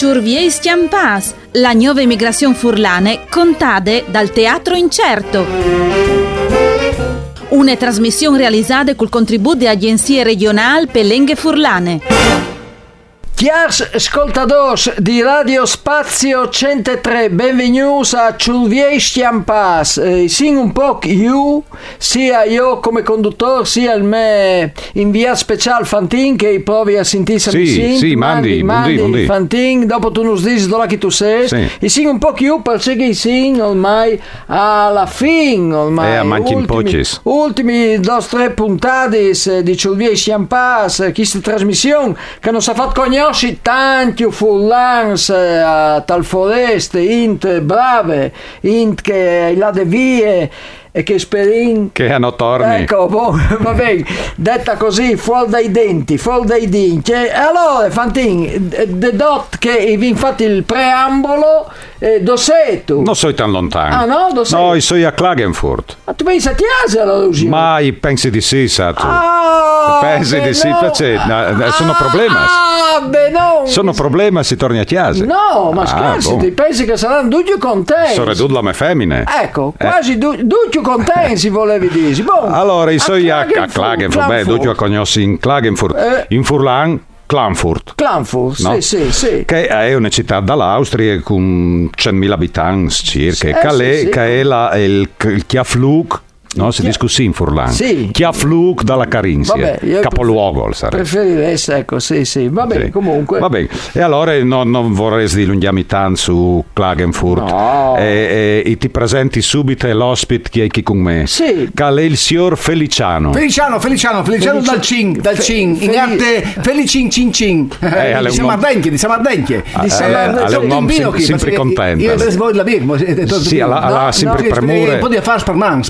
Ciurviestian Pass, la nuova emigrazione furlane contade dal Teatro Incerto. Una trasmissione realizzata col contributo di agenzie regionali per lingue furlane. Chiars ascoltadors di Radio Spazio 103, benvenuti a Ciurviestian Pass. Sing un po' io, sia io come conduttore, sia il me inviato speciale Fantin che provi a sentirsi. Sì, mandi, Fantin, dopo tu non dici dove che tu sei. Sì. E sing un po' io perché sing ormai alla fine, ormai. A manchi in pocis. Ultimi 2-3 puntate di Ciurviestian Pass, questa trasmissione che non si è fatto conoscere tanti furlans a tal foreste, int brave, int che là de vie e che sperin che hanno torni. Ecco, va bene, detta così, fuori dai denti, fuori dai dinchi. Allora, Fantin, dedot che vi infatti il preambolo, dove sei tu? Non sei tan lontano. Ah no? Dove sei? No, io sono a Klagenfurt. Ma tu pensi a Chiesa allora? Ma io pensi di sì, sa tu. Pensi di sì, sono problemi. No. Sono problemi se torni a Chiesa. No, ma scherzi, ti pensi che saranno due contenti? Sono ridotto me femmine. Ecco, quasi due contenti volevi dire. Bon, allora, io sono a Klagenfurt. Beh, due a conosci in Klagenfurt. In Furlan. Klagenfurt, no? Sì. Che è una città dall'Austria con 100.000 abitanti circa, che è il Chiaflug. No, si discussi in Furlan. Sì. Chiaflug dalla Carinzia, capoluogo sarebbe. Preferirei, ecco, sì. Va bene, comunque. Va bene. E allora non vorrei dilunghiarmi tanto su Klagenfurt. No. E ti presenti subito l'ospite che è qui con me. Sì. Che è il signor Feliciano. Feliciano dal Cin. In arte Felicin Cin. Di Samardenche. È un uomo sempre contento. Io voglio la birma. Sì, ha sempre premure. Un po' di affari sparmans.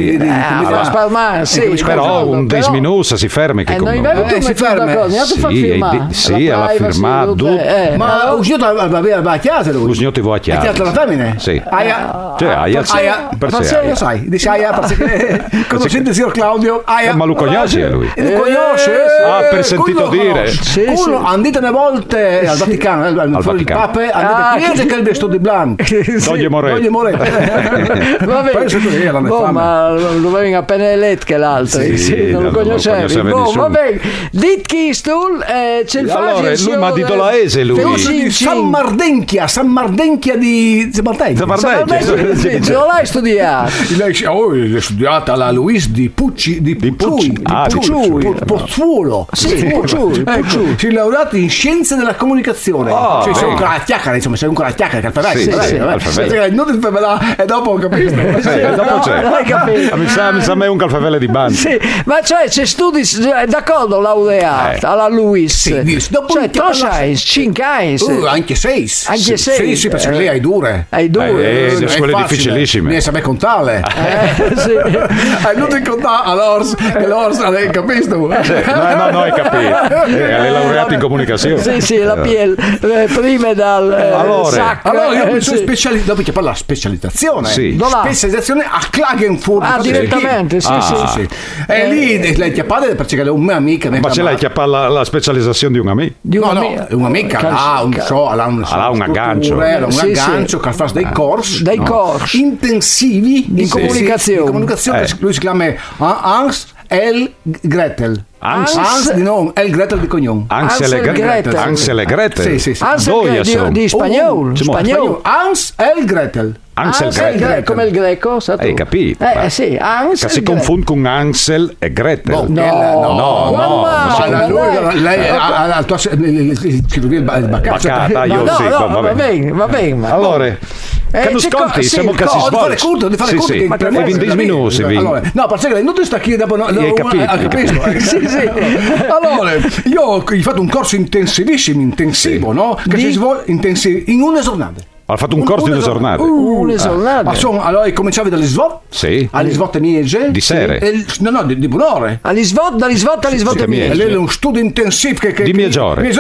Sì, però un disminusa si fermi che si ferma. Sì, alla firmato. Ma uscito a Chiesa lui. Uscito va a Chiesa. A Chiesa la femmine? Sì. Aia. Perché sai, dice Aia perché conoscete il signor Claudio Aia. Ma lo conosce lui? Lo conosce? Per sentito dire. Uno andate una volta al Vaticano, al Papa, andate a chiesa che è il vestito di blanco. Dogli Moretti. Va bene. Ma lo vengono appena eletto che l'altro, non lo conoscevi. Va bene, dit chi stul, c'è il allora, lui mi ha detto la Ese, lui. San Mardenchia di Zamardenchia. Non l'hai studiato? L'hai studiata alla Luis di Pozzuolo. Si è laureato in scienze della comunicazione. Cioè sei ancora la chiacchiera, insomma, sei ancora la chiacchiera che alfabetico. Non il FMLA e dopo ho capito. Dopo c'è. Mi sa me un calfavelle di banda. Sì, ma cioè c'è studi d'accordo laureata alla Luis. Cioè tu hai 5 anni. Anche 6. Sì, perché lei hai dure. Le scuole difficilissime. Ne sa contare. Hai dovuto contare all'Ors hai capito? No, hai capito. È laureato in comunicazione. Sì, la PL prima dal allora io mi sono specializzato dopo che parla specializzazione. Specializzazione a Klagenfurt. Direttamente, sì. E lì lei chiappata perché è una amica. Ma ce l'hai chiappata la specializzazione di un'amica? No, un'amica ha un aggancio che fa dei corsi intensivi in comunicazione. Lui si chiama Hans El Gretel. Hans di nome, El Gretel di cognome. Ansel e Gretel. Sì. Ansel di spagnolo. Hans El Gretel. Ansel come il greco, hai capito? Sì, Ansel. Che si confonde con Ansel e Gretel. No. Lei ha il baccata. Io sì, va bene. Allora, che non sconti, siamo che si svolge. Di fare curto. E 20 minuti. No, perché non ti sta qui dopo. Hai capito? Sì. Allora, io ho fatto un corso intensivo, no? Che si svolge in una giornata. Ha fatto un corso di una giornata. Una giornata. Allora cominciavi dalle svot? Sì. Alle svotte miege? Di sere? No, di buon'ore. Alle svotte miege. Lei è un studio intensivo che di mieggiore. Ma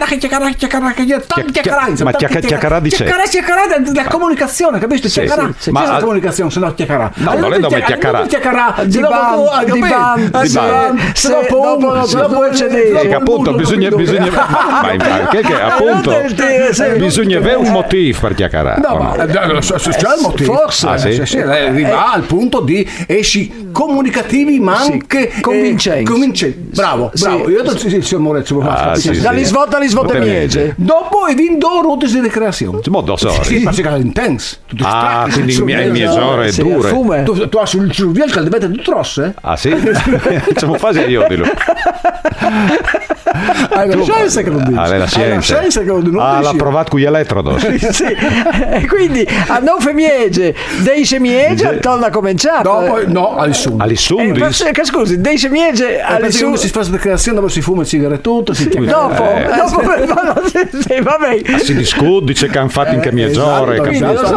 chiacchierà di sé. Chiacchierà della comunicazione, capisci? Chiacchierà. Ma la comunicazione, se no chiacchierà. No, non è dove chiacchierà. Di band. Se dopo non può accedere. Appunto, bisogna avere un motivo per chiacchierare. No, ma c'è il motivo. Forse. Arriva al punto di esci comunicativi, ma anche convincenti. Bravo. Io dalle svotte miege. Dopo e vindo route di ricreazione. Modo sorry. Sì, ma si chiama intense. Quindi il mieggiore è dure. Tu hai sul cervello che deve essere trosse? Ah sì? Siamo quasi a Iodilo. Hai la scienza che non dici. La scienza che non dici. L'ha provato con gli elettrodos. Sì. E quindi a non miege, dei miege torna a cominciare. Dopo no, alle sundis. Scusi, dei miege alle sundis si fa la creazione, dopo si fuma il cigaretto, si dopo vabbè. Si discute, dice che hanno fatto in che mieggiore. Il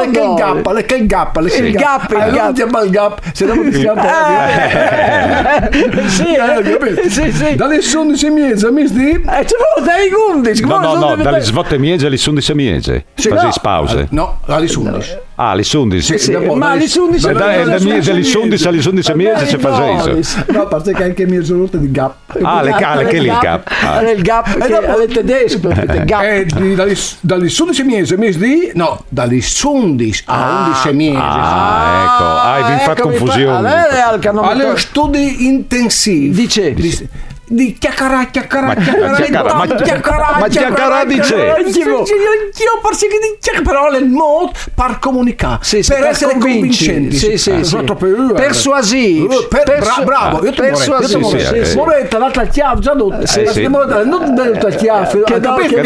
gap. Se non si sì. Dalle 11 miege, mi di? Dai 11. No, dalle svotte miege alle 11 miege. Fasi pause. No, alle 11. Alle 11. Sì, ma alle 11 dalle 11 alle 11 miege si fa no, a parte che anche il mio giorno di gap. Che lì il gap. Il gap alle tedesco. Dalle 11 miege, no, dalle 11 a 11 miege. Ecco, hai fatto confusione. Alle studi intensivi. Dice di chiacchierà ma chiacchierà dice io penso che dice parole mod per comunicare per essere convincenti persuasivi bravo io ti moretta l'altra chiave già non della chiave che capito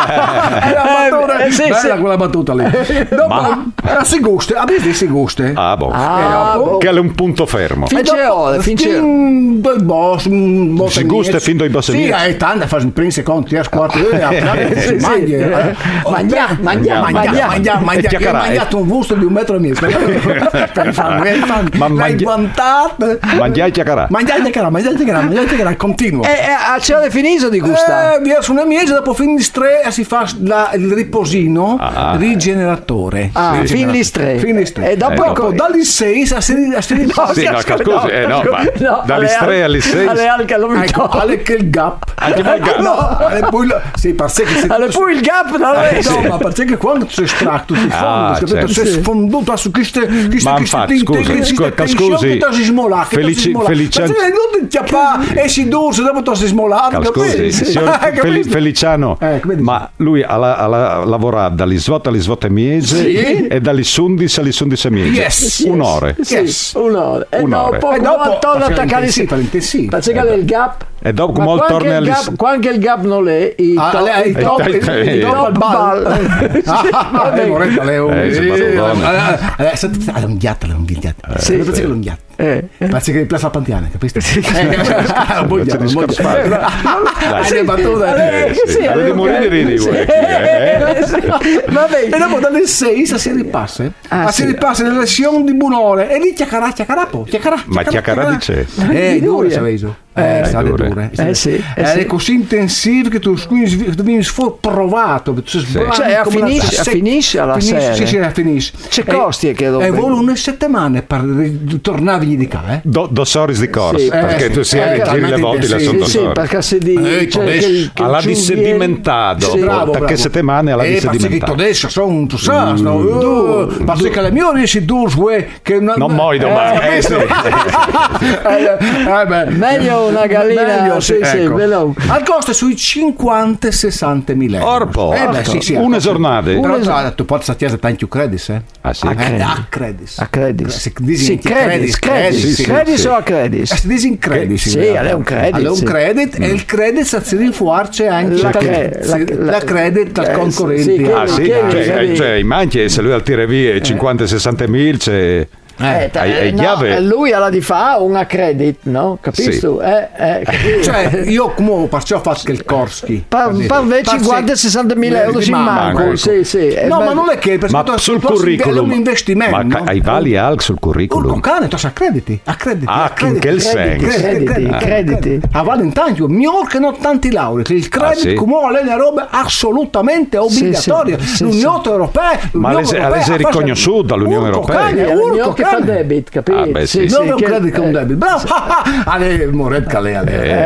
bella quella battuta lì dopo si gusta si gusta che è un punto fermo finché si gusta fin dai bassi. Sì, è tanta, fa il primo, secondo, terzo, quarto, mangiato un gusto di 1,5 metri. L'hai guantato. Mangiai chiacchierà, continuo. A ce l'hai finito di gustare? Via su una miege, dopo fin di 3 si fa il riposino rigeneratore. Fin di 3. E dopo dalle 6 si ripassa. Dalle 3 alle 6. Alle che il gap. Sì, alle poi il gap no, ma perché quando tu sei estratto si fonda, capito? Sei sfonduto su queste ma infatti scusi Feliciano non ti appa e si dorse dopo tu sei smolato. Scusi Feliciano, ma lui ha lavorato dalle svotte miege e dalle 11 alle 11 miege. Un'ora. Un'ora. E dopo torna a attaccare perché il gap. E dopo come torna quando il gap non è il Pensi che Piazza Pantiana, capisci? E dopo dalle 6 si ripassa. Si ripassa nelle lezioni di buon'ore e lì chiacchierà. Ma chiacchierà dice? Dure si vedo. Dure. È così intensivo che tu vieni provato. Cioè finisce alla sera. Sì, finisce. C'è costi che e vuole una settimana per tornare di qua, Dossoris di corso, perché tu si giri le volte la sono sì, perché se di alla dissedimentato perché settimane alla dissedimentato adesso sono tu sai perché le mie riesci due che non muoio domani meglio una gallina al costo sui 50-60 mila euro una giornata però tu puoi sapere tanti credits a credits credits o a credits? Si dice in credits. Sì, è un credit. E il credit si rinforza anche la credit dal concorrente. Cioè, immagini se lui al tira via 50-60 mil c'è Lui alla di fa un accredit, no? Capisci? Cioè, io come perciò faccio il Korski. Per 50-60.000 euro in manco. Sì. No, ma non è che ma sul curriculum è un investimento. Ma hai vali anche sul curriculum? Cane, tu accrediti. In che senso? Crediti. A Valentine, miglior che non tanti laurei. Il credit come è una roba assolutamente obbligatoria. L'Unione Europea. Ma è riconosciuta dall'Unione Europea. L'Unione che fa debit, capito? Non è un credit che un debit. Bravo. Ale Moretka lei.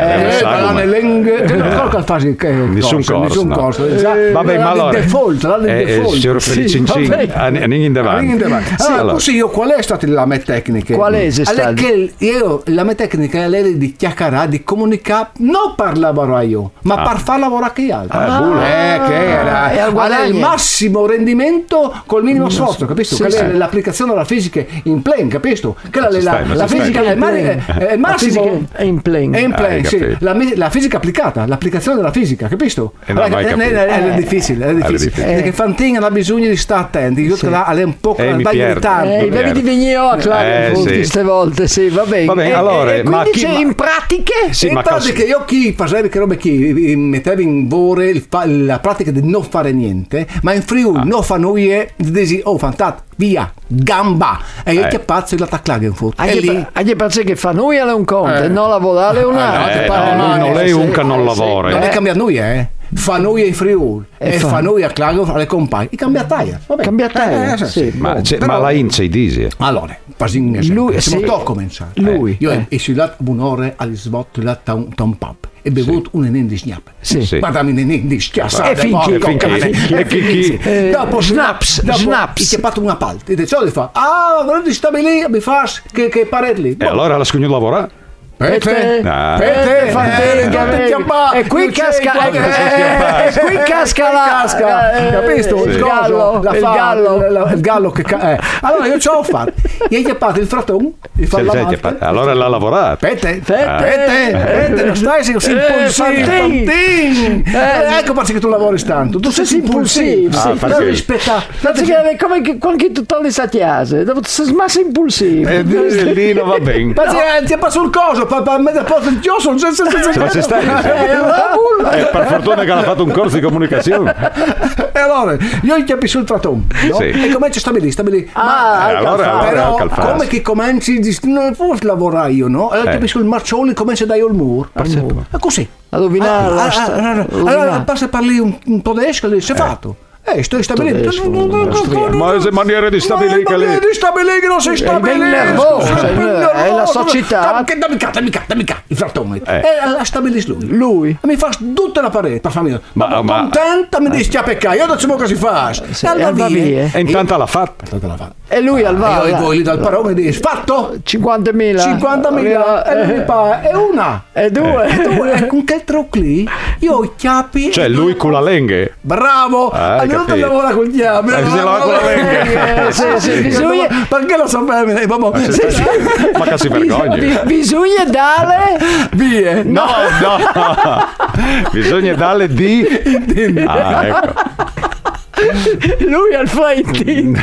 Nessun corso. Vabbè, ma allora default. Signor Felicincin, andiamo in davanti. Allora, così io qual è stata la mia tecnica? Qual è stata? La mia tecnica è lei di chiacchierare, di comunicare, non per lavorare io, ma per far lavorare chi altro. Che era il massimo rendimento col minimo sforzo, capisci? L'applicazione della fisica in plane, capisci? La fisica è il massimo. È in plane. Sì. La fisica applicata, l'applicazione della fisica, capisci? È difficile. Perché Fantin ha bisogno di stare attenti, io è un po' mi pierde. Devi divenire a Klagenfurt queste volte, sì, va bene. Allora, ma c'è in pratiche? In pratiche io chi facevo che robe chi mettevo in vore la pratica di non fare niente, ma in Friuli non fanno fantastico, via, gamba, e io che pazzo la Klagenfurt. Anche pazzo che fa noi è un conto, non lavorare non lei un che non lavora. Non è cambiato noi, fa noi in Friuli e fa noi a Klagenfurt alle compagni. Cambia taia. Sì. Ma la Ince dice. Allora, lui cominciare. Io ho studiato un'ora agli svolti da un pub e bevuto un nenè di schnapp. Guarda mi nenè di schiassare. Dopo snaps. Ho chiappato una palta. E dice, fa, non ti stabilire, mi fai che paretli. E allora la scugno lavorare? Pete, e qui casca capisco? Il gallo che allora io ce l'ho fatto, gli hai chiappato il frattone, allora l'ha lavorato. Pete, non stai impulsivo. Ecco perché tu lavori tanto, tu sei impulsivo, devi rispettare. Come quando tu togli sta chiesa, sei smasso impulsivo. Lì non va bene. Ti passa sul coso. Per fortuna che ha fatto un corso di comunicazione. E allora io gli capisco il trattone, no? E cominci a stabilire. Però come che cominci non posso lavorare io, no? Allora capisco il marcione, comincia dai il muro. E così. Allora passa per lì un po' di esca, si è fatto. Sto stabilito. Ma è maniera di stabilire che lei. Di stabilire che non si stabilisce. È la società. Dammi il frattone. E la stabilisce lui. Mi fa tutta la parete per famiglia. Ma contenta mi dice a peccare. Io non so come si fa. E intanto l'ha fatta. E lui al varo. Io lì dal parone dice fatto 50.000. E lui mi fa e una. E due. E con che trucco lì io i chiappi. Cioè lui con la lenghe. Bravo. Non lavora con gli chiavi, bisogna perché lo sapevi? Ma che si vergogna. Bisogna dare vie. No. Bisogna dare di. Ecco. Lui al fighting.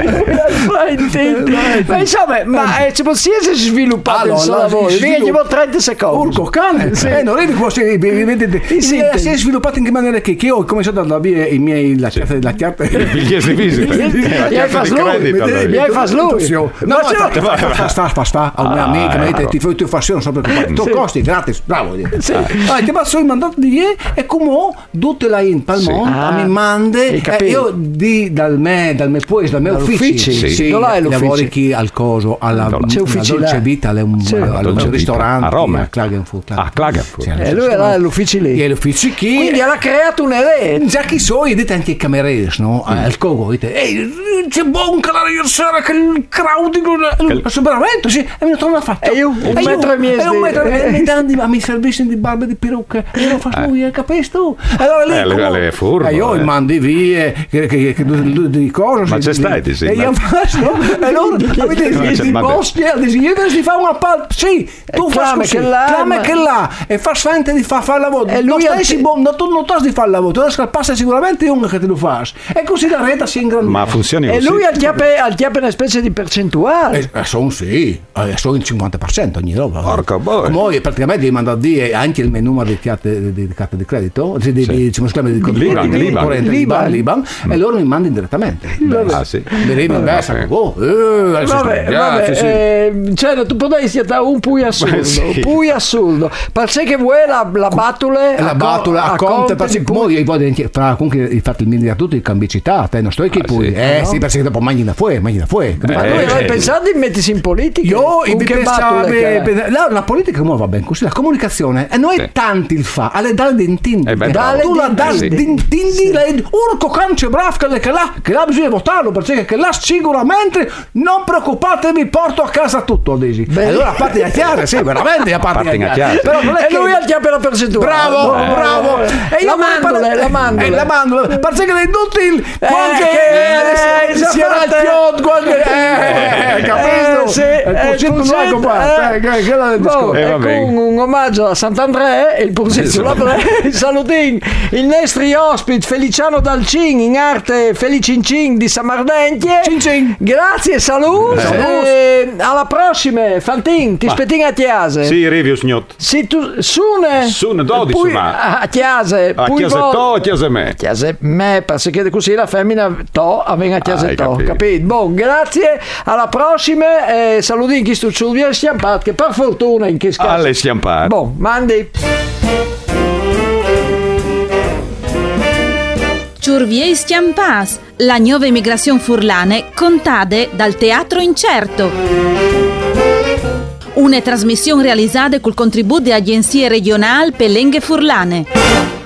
Ma insomma, ci possiamo sviluppato il suo lavoro. Ci 30 secondi. Urco cane. Non vedi come si è sviluppato in che maniera che io ho cominciato a dare i miei la carta i biglietti di visita. Mi hai fatto lui. No, sta a una amica mi ti faccio non so perché tu costi gratis. Bravo. Che passo il mandato di e come tutte la in Palmont mi mande io dal mio ufficio lavori chi al coso alla dolce vita al ristorante a Roma a Klagenfurt e lui era all'ufficio lì e l'ufficio chi quindi ha creato un'idea già chi so dite anche i camerieri no al cogo dite c'è buon calare ieri sera che il crowd veramente sì e mi torna a fare e io un metro e mezzo mi servisce di barbe di perucche e lo fa lui capisci tu allora lì le furbo io mandi via di cosa. Ma c'è stai, ti e io faccio, e loro avete i boschi, io ti fa una parte, sì, tu fai così, clame che là, e fa sfente di fare il lavoro, e lui tu non ti fa il lavoro, tu devi passa sicuramente uno che te lo fa, e così la rete si ingrandisce. Ma funziona così. E lui al una specie di percentuale. Sono il 50% ogni roba. Porca boia. Poi praticamente gli mando a dire anche il menu di carta di credito, di Liban, e loro mi mandano direttamente. Sì. Cioè, tu potresti stare un pui assurdo. Perché che vuoi la batula a conte, perché poi comunque hai fatto il ministro tutto il cambicità, non sto che poi. Sì, perché dopo mangi da fuori. Ma tu hai pensato di mettersi in politica? Io la politica come va bene così, la comunicazione, e noi tanti il fa, alle dalle d'intindi. Tu la dai d'intindi, urco cancio bravo che là bisogna votarlo, perché che là sicuramente non preoccupatevi, porto a casa tutto, dici. Allora a parte a chiare, sì, veramente a parte a chiare. Però non è che lui ha chiappa la percentuale. Bravo. E io la mandola. Perché è inutile qualche con un omaggio a Sant'Andrea e il Pursizio salutin il nostro ospite Feliciano Dalcin, in arte Felicincin di Samardentje. Grazie, salut. Alla prossima, Fantin, ti spettin a Chiase. Sì, revio sgnot. Sì, tu Sune 12 ma a Chiase. A Chiase to, a Chiase me. Chiase me, perché così la femmina to avviene a Chiase to, capito? Bon, grazie, alla prossima, salutin chi stu Ciurviei Stiampat, che per fortuna in che scaso. Alle Stiampat. Bon, mandi. Ciurviei Stiampas, la nuova emigrazione furlane contade dal Teatro Incerto. Una trasmissione realizzata col contributo di agenzie regionali per lingue furlane.